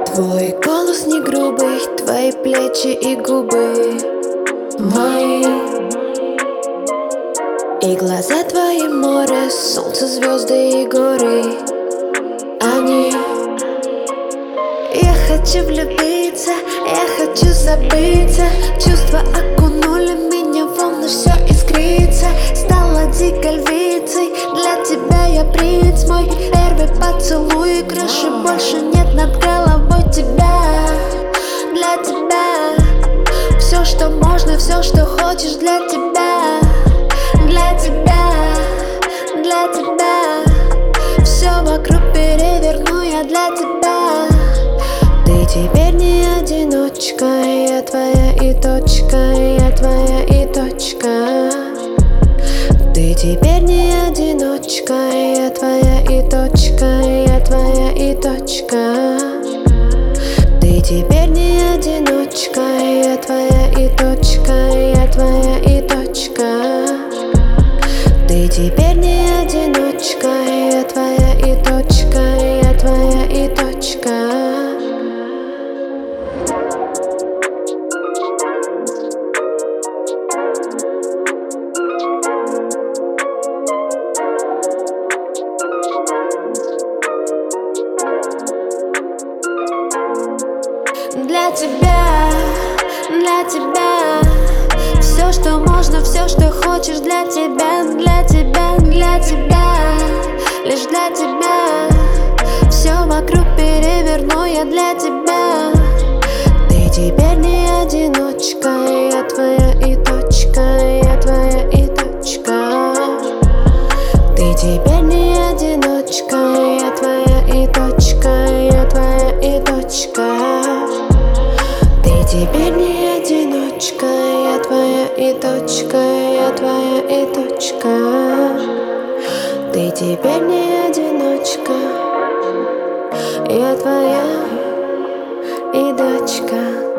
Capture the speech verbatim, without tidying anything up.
Твой голос не грубый, твои плечи и губы мои, и глаза твои море, солнце, звезды и горы. Они. Я хочу влюбиться, я хочу забыться. Чувства окунули меня, волны, все искрится. Стала дикой львицей, для тебя я принц. Мой первый поцелуй, крыши больше нет над головой тебя. Для тебя все, что можно, все, что хочешь, для тебя. Для тебя, для тебя все вокруг переверну я для тебя. Ты теперь не одиночка, я твоя и точка, я твоя и точка. Ты теперь не одиночка, я твоя и точка, я твоя и точка. Ты теперь не одиночка, я твоя и точка, я твоя и точка. Ты теперь не одиночка, я твоя и точка, я твоя и точка. Для тебя, для тебя все, что можно, все, что хочешь, для тебя, для тебя, для тебя, лишь для тебя. Все вокруг переверну я для тебя. Ты теперь не одиночка, я твоя и точка, я твоя и точка. Ты теперь не одиночка, я твоя и точка, я твоя и точка. Ты теперь не одиночка, я твоя и точка, я твоя и точка. Ты теперь не одиночка, я твоя и дочка.